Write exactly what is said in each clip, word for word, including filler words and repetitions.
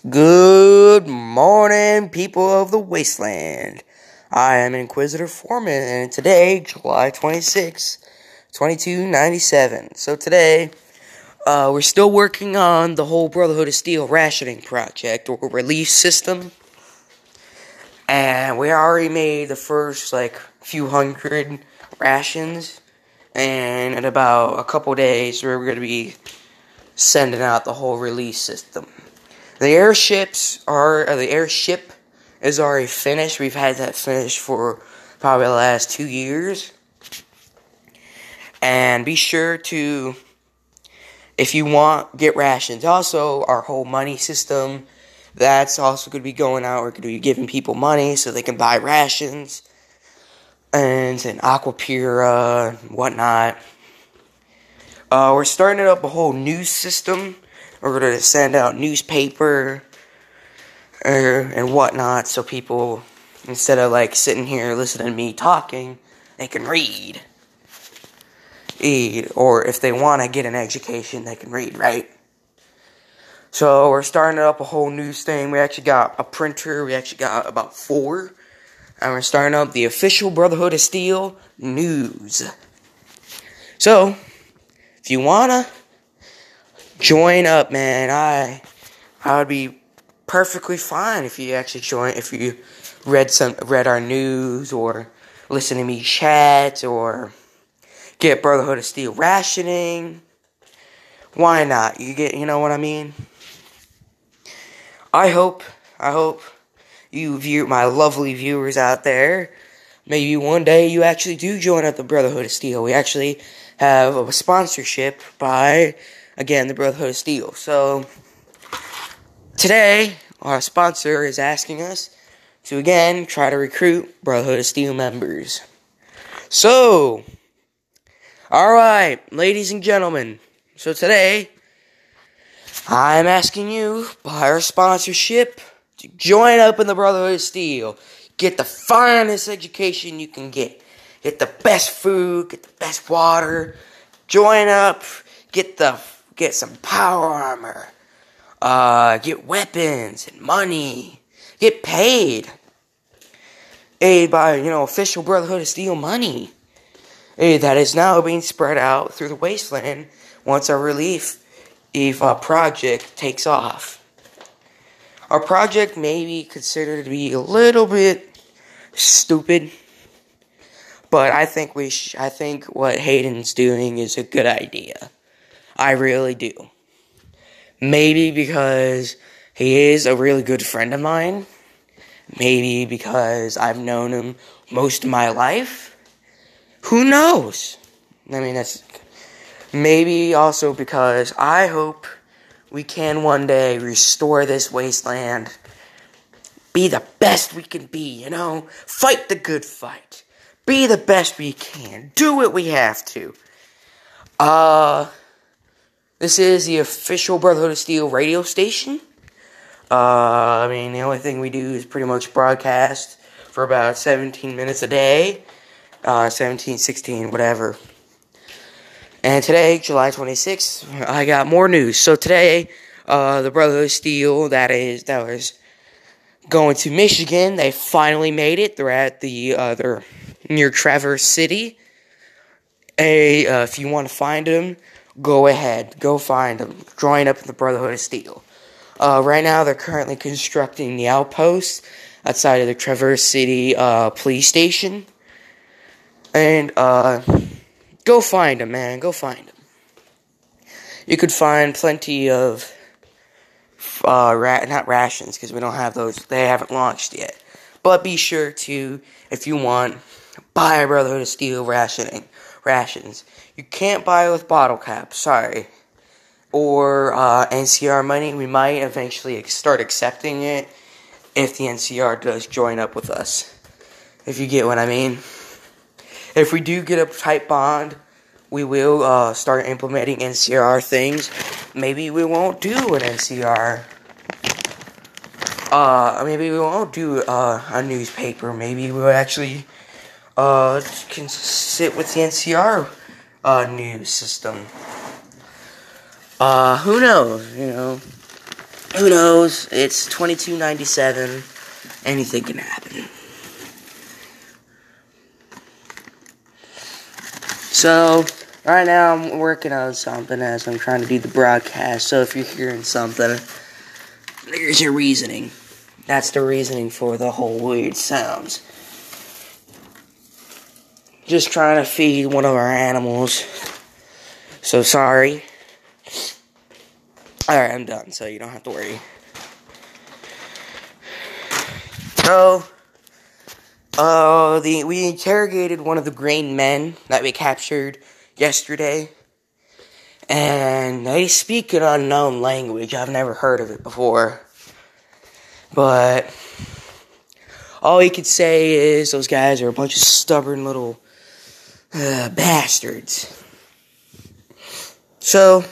Good morning, people of the wasteland. I am Inquisitor Foreman, and today, July twenty-sixth, twenty-two ninety-seven. So today, uh, we're still working on the whole Brotherhood of Steel rationing project, or relief system. And we already made the first, like, few hundred rations. And in about a couple days, we're going to be sending out the whole release system. The airships are, uh, the airship is already finished. We've had that finished for probably the last two years. And be sure to, if you want, get rations. Also, our whole money system, that's also going to be going out. We're going to be giving people money so they can buy rations. And an Aquapura and whatnot. Uh, we're starting up a whole news system. We're going to send out newspaper uh, and whatnot, so people, instead of like sitting here listening to me talking, they can read. Read. Or if they want to get an education, they can read, right? So we're starting up a whole news thing. We actually got a printer. We actually got about four. And we're starting up the official Brotherhood of Steel news. So, if you wanna join up, man, I I would be perfectly fine if you actually join, if you read some read our news or listen to me chat or get Brotherhood of Steel rationing. Why not? You get, you know what I mean? I hope I hope you view my lovely viewers out there. Maybe one day you actually do join up the Brotherhood of Steel. We actually have a sponsorship by, again, the Brotherhood of Steel. So, today, our sponsor is asking us to, again, try to recruit Brotherhood of Steel members. So, alright, ladies and gentlemen. So today, I'm asking you, by our sponsorship, to join up in the Brotherhood of Steel. Get the finest education you can get. Get the best food, get the best water. Join up, get the get some power armor. Uh, get weapons and money. Get paid. Aid by, you know, official Brotherhood of Steel money. Aid that is now being spread out through the wasteland once our relief if uh, project takes off. Our project may be considered to be a little bit stupid, but I think we sh- I think what Hayden's doing is a good idea. I really do. Maybe because he is a really good friend of mine. Maybe because I've known him most of my life. Who knows? I mean, that's maybe also because I hope we can one day restore this wasteland. Be the best we can be, you know? Fight the good fight. Be the best we can. Do what we have to. Uh, this is the official Brotherhood of Steel radio station. Uh, I mean, the only thing we do is pretty much broadcast for about seventeen minutes a day. Uh, seventeen, sixteen, whatever. And today, July twenty-sixth, I got more news. So today, uh, the Brotherhood of Steel, that is, that was going to Michigan, they finally made it. They're at the, uh, they're near Traverse City. Hey, uh, if you want to find them, go ahead, go find them. Join up in the Brotherhood of Steel. Uh, right now, they're currently constructing the outpost outside of the Traverse City, uh, police station. And, uh... go find them, man. Go find them. You could find plenty of, uh, ra- not rations, because we don't have those. They haven't launched yet. But be sure to, if you want, buy a Brotherhood of Steel rationing. Rations. You can't buy with bottle caps, sorry. Or, uh, N C R money. We might eventually start accepting it if the N C R does join up with us. If you get what I mean. If we do get a tight bond, we will uh, start implementing N C R things. Maybe we won't do an N C R. Uh, maybe we won't do uh, a newspaper. Maybe we'll actually uh, can sit with the N C R uh, news system. Uh, who knows, you know. who knows? It's twenty-two ninety-seven. Anything can happen. So, right now I'm working on something as I'm trying to do the broadcast. So if you're hearing something, there's your reasoning. That's the reasoning for the whole weird sounds. Just trying to feed one of our animals. So sorry. Alright, I'm done, so you don't have to worry. So, uh, the, we interrogated one of the Green Men that we captured yesterday. And they speak an unknown language. I've never heard of it before. But all he could say is those guys are a bunch of stubborn little uh, bastards. So,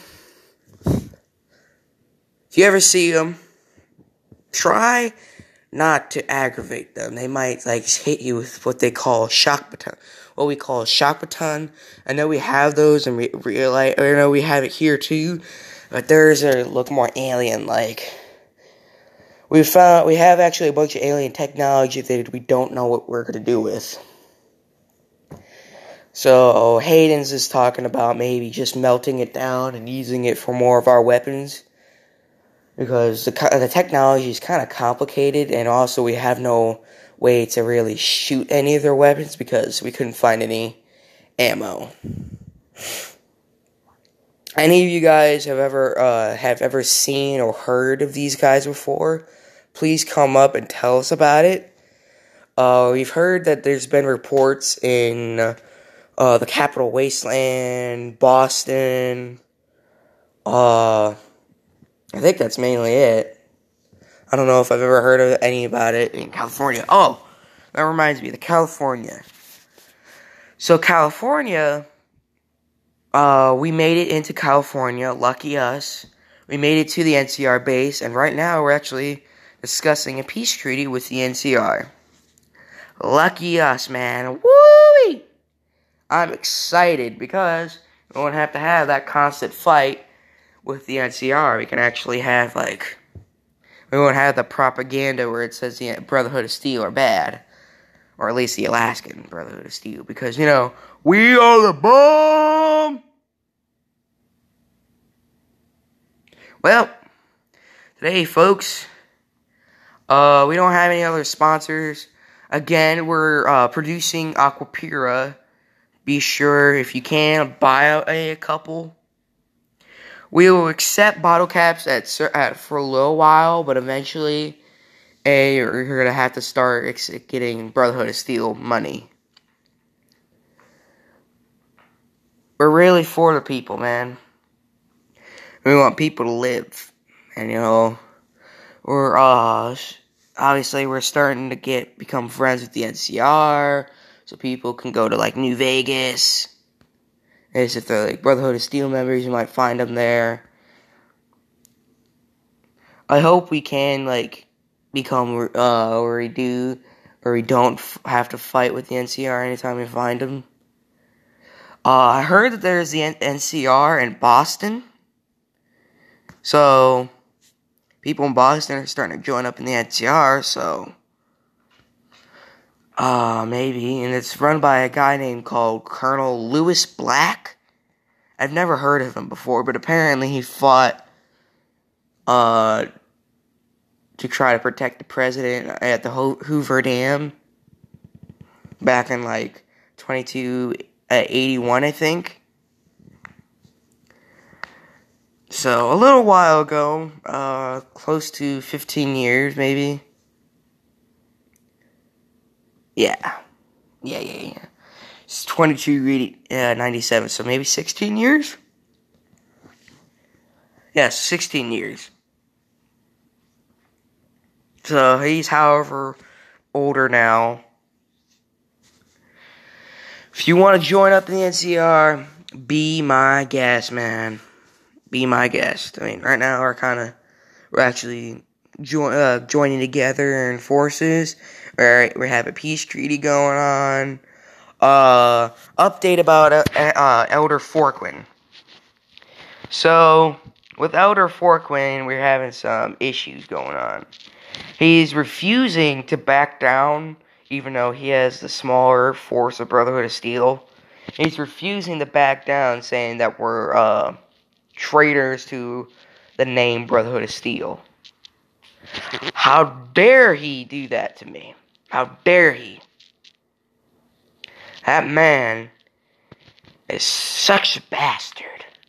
if you ever see them, try not to aggravate them. They might like hit you with what they call shock baton. What we call a shock baton. I know we have those and we realize, I know we have it here too, but theirs are look more alien-like. We found we have actually a bunch of alien technology that we don't know what we're gonna do with. So Hayden's is talking about maybe just melting it down and using it for more of our weapons, because the the technology is kind of complicated, and also we have no way to really shoot any of their weapons because we couldn't find any ammo. Any of you guys have ever uh, have ever seen or heard of these guys before? Please come up and tell us about it. Uh, we've heard that there's been reports in uh, the Capital Wasteland, Boston. Uh, I think that's mainly it. I don't know if I've ever heard of any about it in California. Oh, that reminds me, the California. So California, uh, we made it into California. Lucky us. We made it to the N C R base, and right now we're actually discussing a peace treaty with the N C R. Lucky us, man. Woo! I'm excited because we won't have to have that constant fight with the N C R. We can actually have, like, we won't have the propaganda where it says the Brotherhood of Steel are bad. Or at least the Alaskan Brotherhood of Steel. Because, you know, we are the bomb! Well, today, folks, uh, we don't have any other sponsors. Again, we're uh, producing Aquapura. Be sure, if you can, buy a, a couple. We will accept bottle caps at, at for a little while, but eventually, a you're going to have to start ex- getting Brotherhood of Steel money. We're really for the people, man. We want people to live. And, you know, we're, uh, obviously we're starting to get, become friends with the N C R, so people can go to, like, New Vegas. As if they're, like, Brotherhood of Steel members, you might find them there. I hope we can, like, become, uh, where we do, where we don't f- have to fight with the N C R anytime we find them. Uh, I heard that there's the N- NCR in Boston. So, people in Boston are starting to join up in the N C R, so, uh, maybe, and it's run by a guy named called Colonel Lewis Black. I've never heard of him before, but apparently he fought, uh, to try to protect the president at the Ho- Hoover Dam back in, like, twenty-two eighty-one, I think. So, a little while ago, uh, close to fifteen years, maybe. Yeah. Yeah, yeah, yeah. It's twenty-two ninety-seven, so maybe sixteen years? Yes, sixteen years. So, he's, however, older now. If you want to join up in the N C R, be my guest, man. Be my guest. I mean, right now we're kind of, we're actually jo- uh, joining together in forces. We're, we have a peace treaty going on. Uh, update about uh, uh, Elder Forkwin. So, with Elder Forkwing, we're having some issues going on. He's refusing to back down, even though he has the smaller force of Brotherhood of Steel. He's refusing to back down, saying that we're uh, traitors to the name Brotherhood of Steel. How dare he do that to me? How dare he? That man is such a bastard.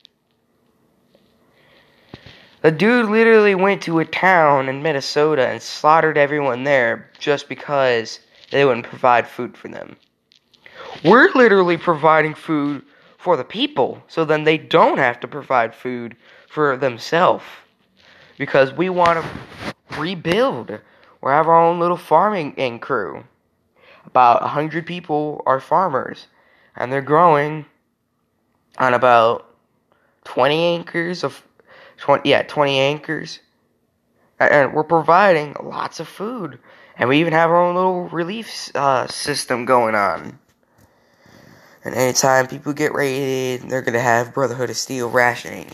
The dude literally went to a town in Minnesota and slaughtered everyone there just because they wouldn't provide food for them. We're literally providing food for the people, so then they don't have to provide food for themselves. Because we want to rebuild. We have our own little farming crew. About one hundred people are farmers, and they're growing on about twenty acres of twenty yeah, twenty acres. And we're providing lots of food. And we even have our own little relief uh, system going on. And anytime people get raided, they're going to have Brotherhood of Steel rationing.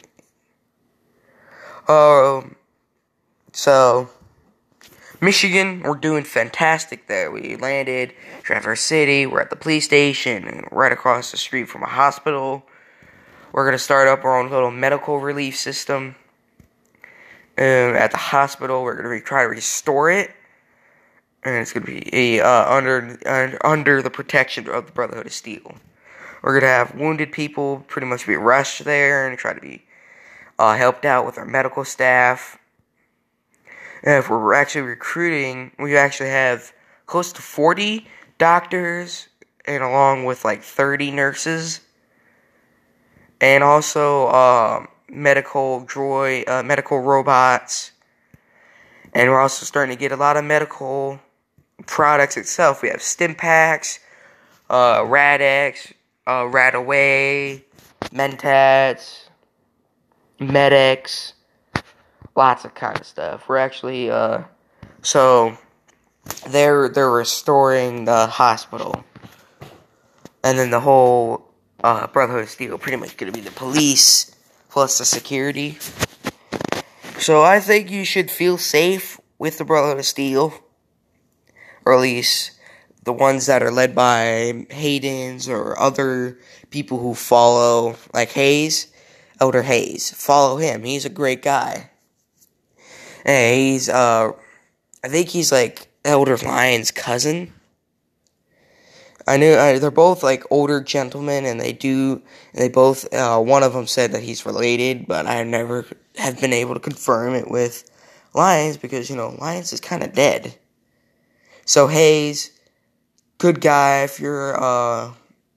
Um, so, Michigan, we're doing fantastic there. We landed Traverse City, we're at the police station, and right across the street from a hospital. We're going to start up our own little medical relief system. Um, at the hospital, we're going to try to restore it. And it's going to be uh, under, uh, under the protection of the Brotherhood of Steel. We're going to have wounded people pretty much be rushed there and try to be uh, helped out with our medical staff. And if we're actually recruiting, we actually have close to forty doctors and along with like thirty nurses. And also uh, medical droid, uh, medical robots. And we're also starting to get a lot of medical products itself. We have stim packs, uh, Rad-X, uh, Radaway, Mentats, Med-X, lots of kind of stuff. We're actually, uh, so, they're, they're restoring the hospital. And then the whole, uh, Brotherhood of Steel pretty much gonna be the police, plus the security. So I think you should feel safe with the Brotherhood of Steel. Or at least the ones that are led by Haydens or other people who follow, like Hayes, Elder Hayes. Follow him. He's a great guy. And he's, uh, I think he's like Elder Lion's cousin. I knew, I, they're both like older gentlemen, and they do, they both, uh, one of them said that he's related, but I never have been able to confirm it with Lyons, because, you know, Lyons is kind of dead. So Hayes, good guy. If you're uh,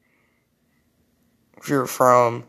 if you're from,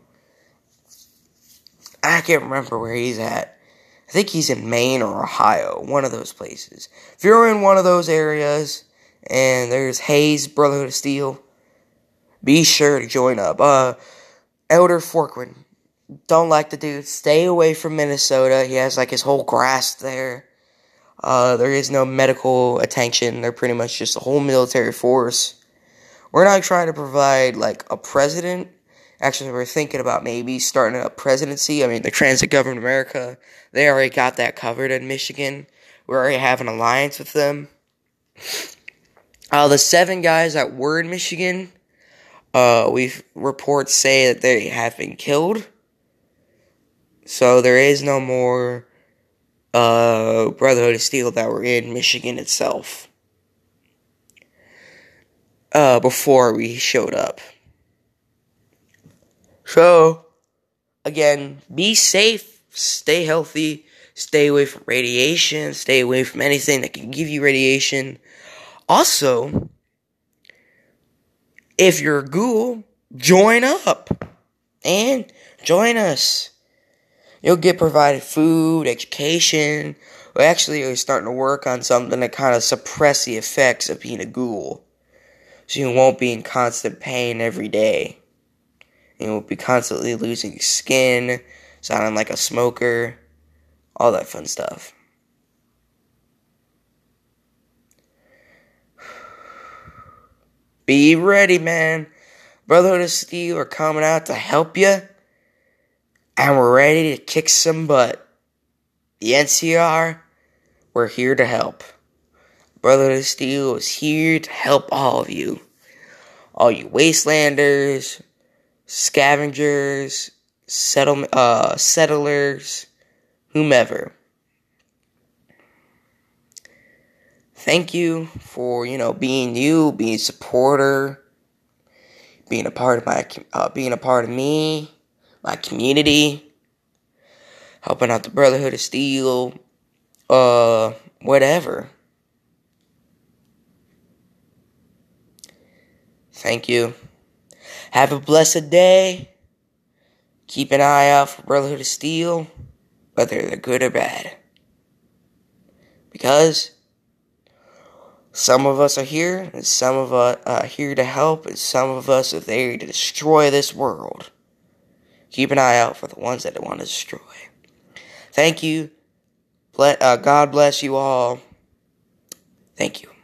I can't remember where he's at. I think he's in Maine or Ohio, one of those places. If you're in one of those areas and there's Hayes Brotherhood of Steel, be sure to join up. Uh, Elder Forkwing, don't like the dude. Stay away from Minnesota. He has like his whole grasp there. Uh, there is no medical attention. They're pretty much just a whole military force. We're not trying to provide, like, a president. Actually, we're thinking about maybe starting a presidency. I mean, the Transit Government of America, they already got that covered in Michigan. We already have an alliance with them. Uh, the seven guys that were in Michigan, uh, we've reports say that they have been killed. So there is no more Uh, Brotherhood of Steel that were in Michigan itself. Uh, before we showed up. So, again, be safe, stay healthy, stay away from radiation, stay away from anything that can give you radiation. Also, if you're a ghoul, join up, and join us. You'll get provided food, education. We actually are starting to work on something to kind of suppress the effects of being a ghoul. So you won't be in constant pain every day. You won't be constantly losing skin, sounding like a smoker, all that fun stuff. Be ready, man. Brotherhood of Steel are coming out to help you. and we're ready to kick some butt. The N C R, we're here to help. Brotherhood of Steel is here to help all of you. All you wastelanders, scavengers, settle, uh, settlers, whomever. Thank you for, you know, being you, being a supporter, being a part of my, uh, being a part of me, my community, helping out the Brotherhood of Steel, uh, whatever. Thank you. Have a blessed day. Keep an eye out for Brotherhood of Steel, whether they're good or bad. Because some of us are here, and some of us are here to help, and some of us are there to destroy this world. Keep an eye out for the ones that want to destroy. Thank you. Uh, God bless you all. Thank you.